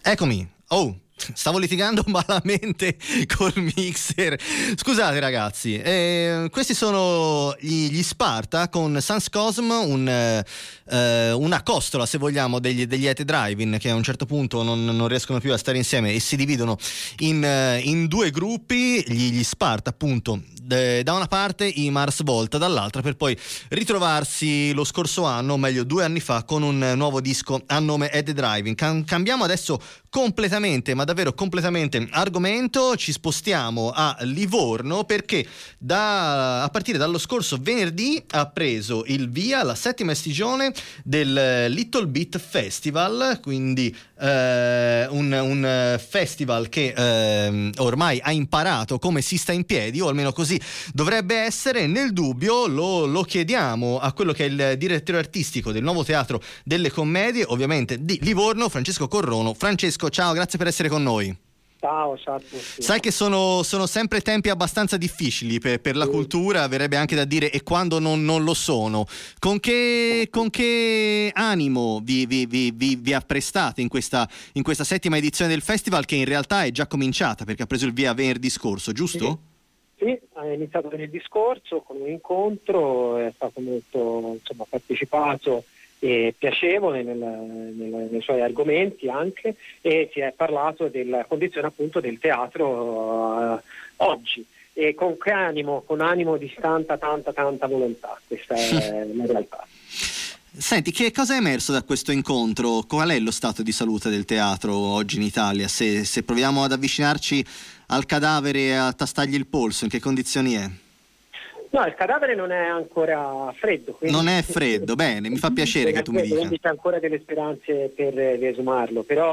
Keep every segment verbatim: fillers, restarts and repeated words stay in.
Eccomi. Oh, stavo litigando malamente col mixer. Scusate ragazzi, eh, questi sono gli, gli Sparta con Sans Cosm, un, eh, una costola se vogliamo degli, degli Ete Driving, che a un certo punto non, non riescono più a stare insieme e si dividono in, in due gruppi, gli, gli Sparta appunto de, da una parte, i Mars Volta dall'altra, per poi ritrovarsi lo scorso anno, o meglio due anni fa, con un nuovo disco a nome Ete Driving. Cam- cambiamo adesso completamente, ma davvero completamente argomento, ci spostiamo a Livorno perché da, a partire dallo scorso venerdì ha preso il via la settima stagione del Little Bit Festival, quindi eh, un, un festival che eh, ormai ha imparato come si sta in piedi, o almeno così dovrebbe essere. Nel dubbio lo, lo chiediamo a quello che è il direttore artistico del Nuovo Teatro delle Commedie, ovviamente di Livorno, Francesco Corrono. Francesco, ciao, grazie per essere con noi. Ciao, ciao a tutti. Sai che sono, sono sempre tempi abbastanza difficili per, per la sì. cultura, verrebbe anche da dire, e quando non, non lo sono. Con che, con che animo vi, vi, vi, vi, vi apprestate in questa, in questa settima edizione del festival, che in realtà è già cominciata perché ha preso il via venerdì scorso, giusto? Sì, sì, ha iniziato venerdì scorso con un incontro, è stato molto insomma, partecipato e piacevole nel, nel, nei suoi argomenti anche, e si è parlato della condizione appunto del teatro uh, oggi, e con che animo, con animo di tanta tanta tanta volontà, questa è la realtà. Senti, che cosa è emerso da questo incontro? Qual è lo stato di salute del teatro oggi in Italia? Se, se proviamo ad avvicinarci al cadavere e a tastargli il polso, in che condizioni è? No, il cadavere non è ancora freddo. Quindi... Non è freddo, bene, mi fa piacere che tu mi dica. Quindi c'è ancora delle speranze per riesumarlo, però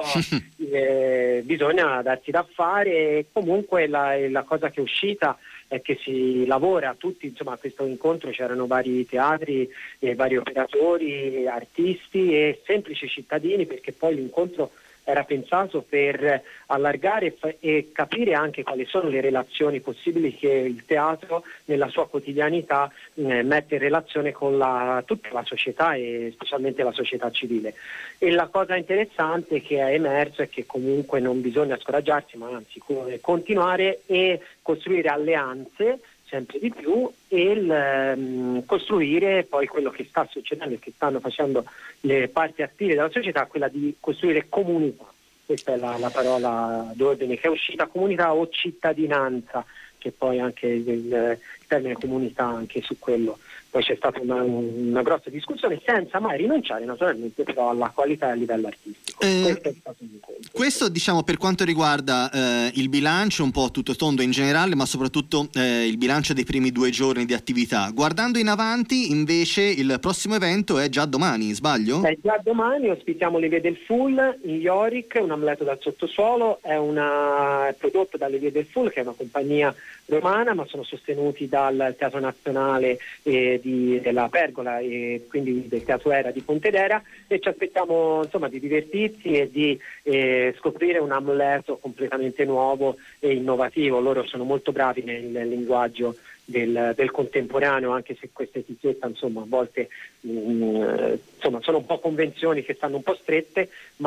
eh, bisogna darsi da fare, e comunque la, la cosa che è uscita è che si lavora tutti, insomma a questo incontro c'erano vari teatri, eh, vari operatori, artisti e semplici cittadini, perché poi l'incontro era pensato per allargare e capire anche quali sono le relazioni possibili che il teatro nella sua quotidianità eh, mette in relazione con la, tutta la società e specialmente la società civile. E la cosa interessante che è emerso è che comunque non bisogna scoraggiarsi, ma anzi continuare e costruire alleanze sempre di più, e il, um, costruire poi quello che sta succedendo e che stanno facendo le parti attive della società, quella di costruire comunità. Questa è la, la parola d'ordine che è uscita, comunità o cittadinanza, che poi anche il, il termine comunità, anche su quello poi c'è stata una, una grossa discussione, senza mai rinunciare naturalmente però alla qualità e a livello artistico. Eh, questo, è stato un questo diciamo per quanto riguarda eh, il bilancio un po' tutto tondo in generale, ma soprattutto eh, il bilancio dei primi due giorni di attività. Guardando in avanti invece il prossimo evento è già domani, sbaglio? È già domani, ospitiamo le Vie del Full in Yorick, un amuleto dal sottosuolo, è, una, è prodotto dalle Vie del Full, che è una compagnia romana, ma sono sostenuti dal Teatro Nazionale eh, di, della Pergola e quindi del Teatro Era di Pontedera, e ci aspettiamo insomma di divertirsi e di eh, scoprire un amuleto completamente nuovo e innovativo. Loro sono molto bravi nel, nel linguaggio del, del contemporaneo, anche se questa etichetta insomma a volte mh, insomma sono un po' convenzioni che stanno un po' strette,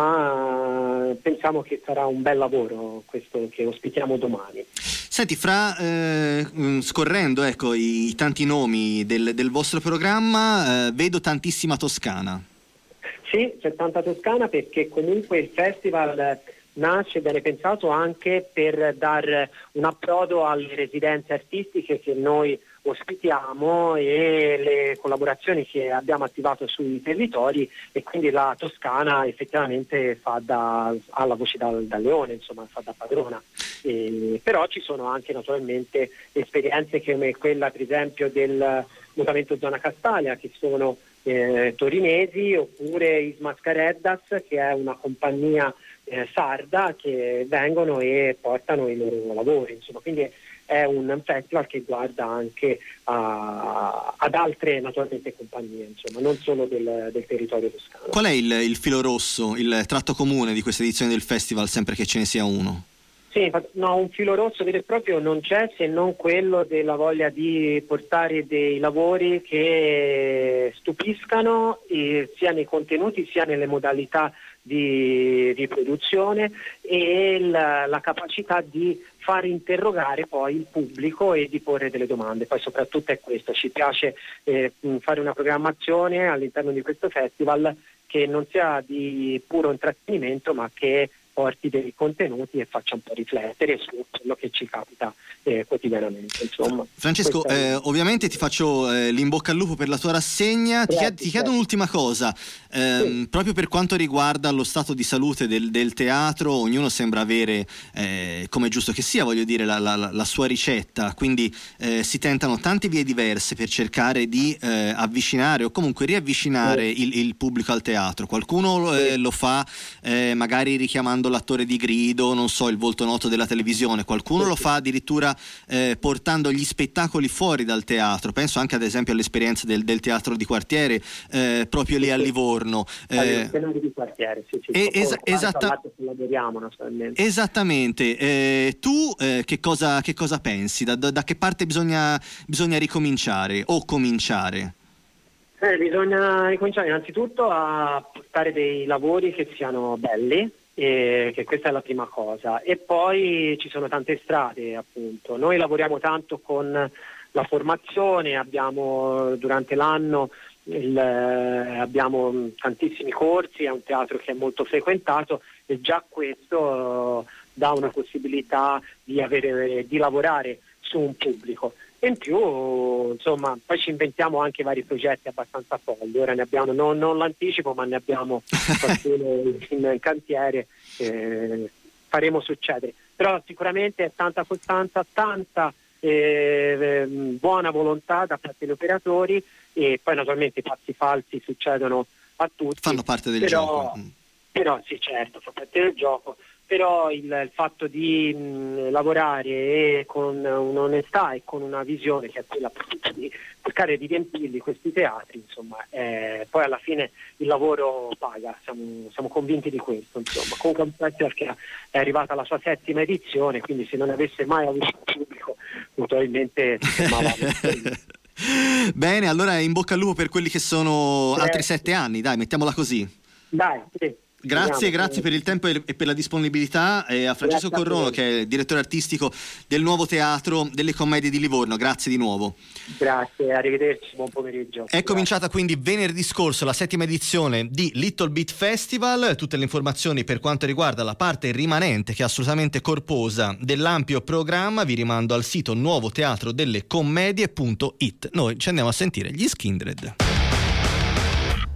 ma pensiamo che sarà un bel lavoro questo che ospitiamo domani. Senti, fra eh, scorrendo ecco i, i tanti nomi del, del vostro programma, eh, vedo tantissima Toscana. Sì, c'è tanta Toscana, perché comunque il festival nasce, viene pensato anche per dar un approdo alle residenze artistiche che noi ospitiamo e le collaborazioni che abbiamo attivato sui territori, e quindi la Toscana effettivamente fa da, ha la voce da, da leone, insomma fa da padrona. E, però ci sono anche naturalmente esperienze come quella per esempio del Mutamento Zona Castalia, che sono eh, torinesi, oppure Ismascareddas, che è una compagnia eh, sarda, che vengono e portano i loro lavori, insomma, quindi è un festival che guarda anche a, ad altre naturalmente compagnie, insomma, non solo del, del territorio toscano. Qual è il, il filo rosso, il tratto comune di questa edizione del festival, sempre che ce ne sia uno? Sì, no, un filo rosso vero e proprio non c'è, se non quello della voglia di portare dei lavori che stupiscano, eh, sia nei contenuti sia nelle modalità di, di produzione e la, la capacità di far interrogare poi il pubblico e di porre delle domande. Poi soprattutto è questo, ci piace eh, fare una programmazione all'interno di questo festival che non sia di puro intrattenimento, ma che porti dei contenuti e faccia un po' riflettere su quello che ci capita eh, quotidianamente. Insomma, Francesco, è... eh, ovviamente ti faccio eh, l'in-bocca al lupo per la tua rassegna. Ti, chied- ti chiedo un'ultima cosa, ehm, sì. proprio per quanto riguarda lo stato di salute del, del teatro. Ognuno sembra avere, eh, come è giusto che sia, voglio dire, la, la, la sua ricetta, quindi eh, si tentano tante vie diverse per cercare di eh, avvicinare o comunque riavvicinare sì. il, il pubblico al teatro. Qualcuno eh, sì. lo fa eh, magari richiamando l'attore di grido, non so, il volto noto della televisione. Qualcuno sì. lo fa addirittura eh, portando gli spettacoli fuori dal teatro. Penso anche ad esempio all'esperienza del, del teatro di quartiere eh, proprio lì a Livorno. Eh, di quartiere, sì, sì. E, es- esatta- esattamente. Eh, tu eh, che cosa che cosa pensi? Da, da, da che parte bisogna bisogna ricominciare o cominciare? Eh, bisogna ricominciare innanzitutto a portare dei lavori che siano belli. E che questa è la prima cosa, e poi ci sono tante strade, appunto. Noi lavoriamo tanto con la formazione, abbiamo durante l'anno il, abbiamo tantissimi corsi, è un teatro che è molto frequentato e già questo uh, dà una possibilità di avere di lavorare su un pubblico. E in più, insomma, poi ci inventiamo anche vari progetti abbastanza folli. Ora ne abbiamo, non, non l'anticipo, ma ne abbiamo qualcuno in cantiere, eh, faremo succedere. Però sicuramente è tanta costanza, tanta eh, buona volontà da parte degli operatori, e poi naturalmente i passi falsi succedono a tutti. Fanno parte del però, gioco. Però sì, certo, fa parte del gioco. Però il, il fatto di mh, lavorare e con un'onestà e con una visione che è quella di cercare di riempirli questi teatri, insomma, eh, poi alla fine il lavoro paga, siamo, siamo convinti di questo, insomma. Comunque è un festival che è arrivata alla sua settima edizione, quindi se non avesse mai avuto pubblico probabilmente si fermava. Bene, allora in bocca al lupo per quelli che sono eh. altri sette anni, dai, mettiamola così. Dai, sì. Grazie, grazie per il tempo e per la disponibilità, e a Francesco Corrono, che è il direttore artistico del Nuovo Teatro delle Commedie di Livorno. Grazie di nuovo. Grazie, arrivederci, buon pomeriggio. È cominciata quindi venerdì scorso la settima edizione di Little Bit Festival. Tutte le informazioni per quanto riguarda la parte rimanente, che è assolutamente corposa, dell'ampio programma, vi rimando al sito nuovo teatro delle commedie punto it. Noi ci andiamo a sentire gli Skindred.